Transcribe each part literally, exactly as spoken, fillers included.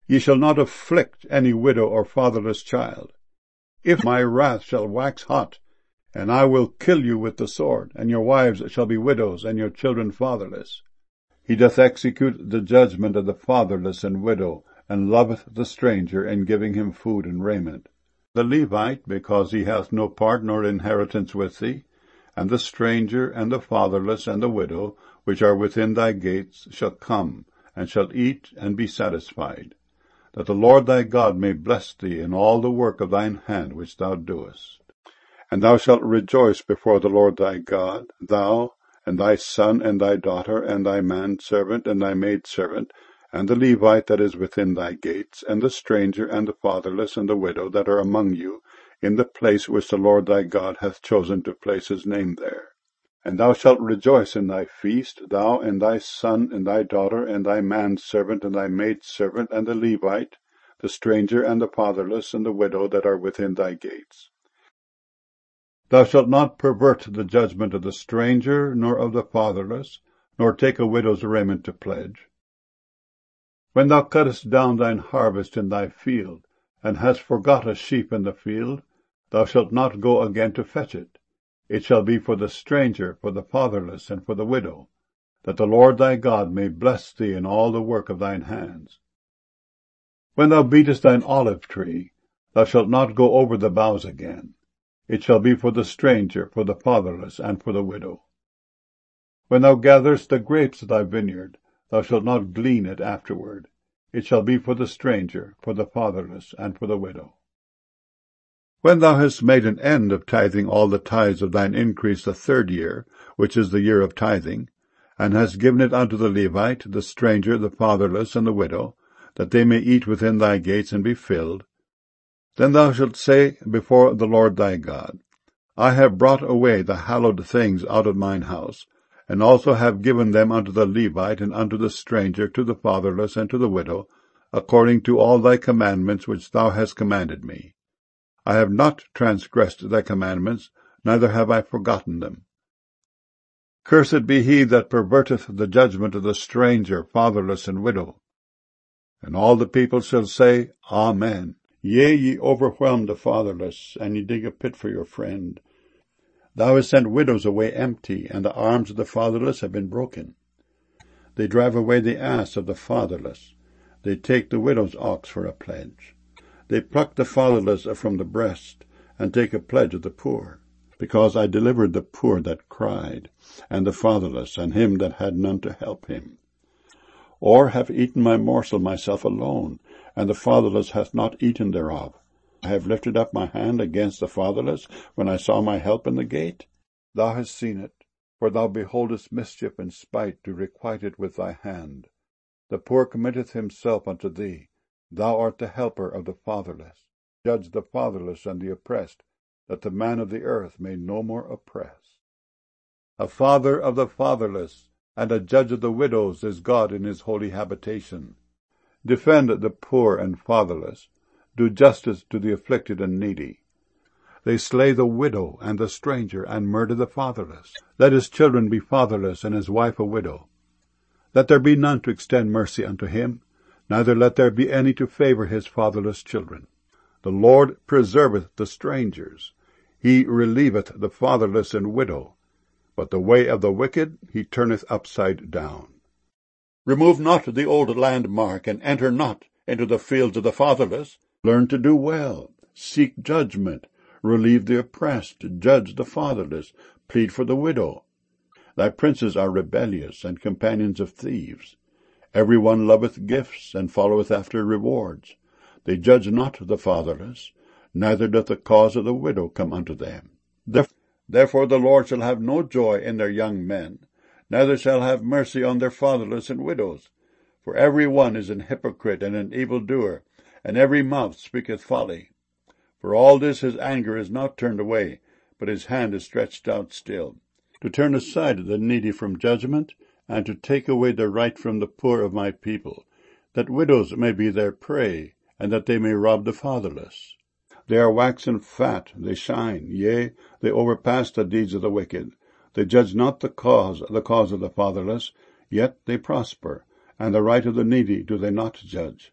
Ye shall not afflict any widow or fatherless child. If my wrath shall wax hot, and I will kill you with the sword, and your wives shall be widows, and your children fatherless. He doth execute the judgment of the fatherless and widow, and loveth the stranger, in giving him food and raiment. The Levite, because he hath no part nor inheritance with thee, and the stranger, and the fatherless, and the widow, which are within thy gates, shall come, and shall eat, and be satisfied, that the Lord thy God may bless thee in all the work of thine hand which thou doest. And thou shalt rejoice before the Lord thy God, thou, and thy son, and thy daughter, and thy manservant, and thy maidservant, and the Levite that is within thy gates, and the stranger, and the fatherless, and the widow that are among you, in the place which the Lord thy God hath chosen to place his name there. And thou shalt rejoice in thy feast, thou, and thy son, and thy daughter, and thy manservant, and thy maidservant, and the Levite, the stranger, and the fatherless, and the widow that are within thy gates. Thou shalt not pervert the judgment of the stranger, nor of the fatherless, nor take a widow's raiment to pledge. When thou cuttest down thine harvest in thy field, and hast forgot a sheep in the field, thou shalt not go again to fetch it. It shall be for the stranger, for the fatherless, and for the widow, that the Lord thy God may bless thee in all the work of thine hands. When thou beatest thine olive tree, thou shalt not go over the boughs again. It shall be for the stranger, for the fatherless, and for the widow. When thou gatherest the grapes of thy vineyard, thou shalt not glean it afterward. It shall be for the stranger, for the fatherless, and for the widow. When thou hast made an end of tithing all the tithes of thine increase the third year, which is the year of tithing, and hast given it unto the Levite, the stranger, the fatherless, and the widow, that they may eat within thy gates and be filled, then thou shalt say before the Lord thy God, I have brought away the hallowed things out of mine house, and also have given them unto the Levite, and unto the stranger, to the fatherless, and to the widow, according to all thy commandments which thou hast commanded me. I have not transgressed thy commandments, neither have I forgotten them. Cursed be he that perverteth the judgment of the stranger, fatherless, and widow. And all the people shall say, Amen. Yea, ye overwhelm the fatherless, and ye dig a pit for your friend. Thou hast sent widows away empty, and the arms of the fatherless have been broken. They drive away the ass of the fatherless. They take the widow's ox for a pledge. They pluck the fatherless from the breast, and take a pledge of the poor. Because I delivered the poor that cried, and the fatherless, and him that had none to help him. Or have eaten my morsel myself alone, and the fatherless hath not eaten thereof. I have lifted up my hand against the fatherless, when I saw my help in the gate. Thou hast seen it, for thou beholdest mischief and spite to requite it with thy hand. The poor committeth himself unto thee. Thou art the helper of the fatherless. Judge the fatherless and the oppressed, that the man of the earth may no more oppress. A father of the fatherless, and a judge of the widows is God in his holy habitation. Defend the poor and fatherless. Do justice to the afflicted and needy. They slay the widow and the stranger, and murder the fatherless. Let his children be fatherless, and his wife a widow. Let there be none to extend mercy unto him, neither let there be any to favor his fatherless children. The Lord preserveth the strangers. He relieveth the fatherless and widow. But the way of the wicked he turneth upside down. Remove not the old landmark, and enter not into the fields of the fatherless. Learn to do well, seek judgment, relieve the oppressed, judge the fatherless, plead for the widow. Thy princes are rebellious, and companions of thieves. Every one loveth gifts, and followeth after rewards. They judge not the fatherless, neither doth the cause of the widow come unto them. Therefore the Lord shall have no joy in their young men, neither shall have mercy on their fatherless and widows. For every one is an hypocrite and an evildoer, and every mouth speaketh folly. For all this his anger is not turned away, but his hand is stretched out still, to turn aside the needy from judgment, and to take away the right from the poor of my people, that widows may be their prey, and that they may rob the fatherless. They are waxen fat, they shine, yea, they overpass the deeds of the wicked. They judge not the cause, the cause of the fatherless, yet they prosper, and the right of the needy do they not judge.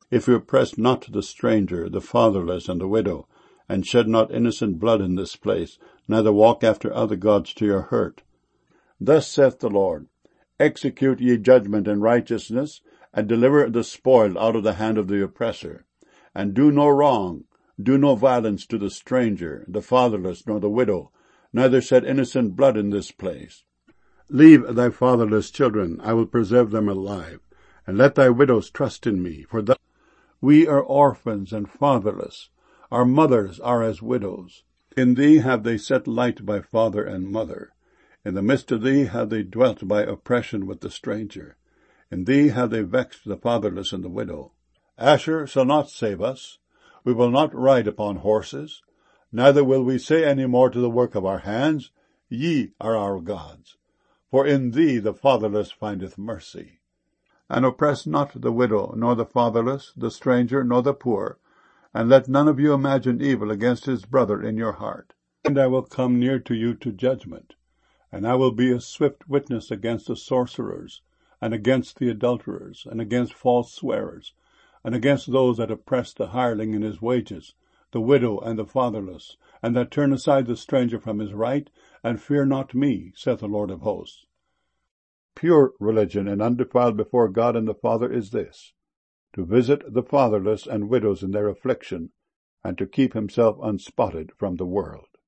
If you oppress not the stranger, the fatherless, and the widow, and shed not innocent blood in this place, neither walk after other gods to your hurt. Thus saith the Lord, execute ye judgment and righteousness, and deliver the spoiled out of the hand of the oppressor. And do no wrong, do no violence to the stranger, the fatherless, nor the widow, neither shed innocent blood in this place. Leave thy fatherless children, I will preserve them alive, and let thy widows trust in me, for thus we are orphans and fatherless. Our mothers are as widows. In thee have they set light by father and mother. In the midst of thee have they dwelt by oppression with the stranger. In thee have they vexed the fatherless and the widow. Asher shall not save us. We will not ride upon horses. Neither will we say any more to the work of our hands, Ye are our gods. For in thee the fatherless findeth mercy. And oppress not the widow, nor the fatherless, the stranger, nor the poor, and let none of you imagine evil against his brother in your heart. And I will come near to you to judgment, and I will be a swift witness against the sorcerers, and against the adulterers, and against false swearers, and against those that oppress the hireling in his wages, the widow and the fatherless, and that turn aside the stranger from his right, and fear not me, saith the Lord of hosts. Pure religion and undefiled before God and the Father is this, to visit the fatherless and widows in their affliction, and to keep himself unspotted from the world.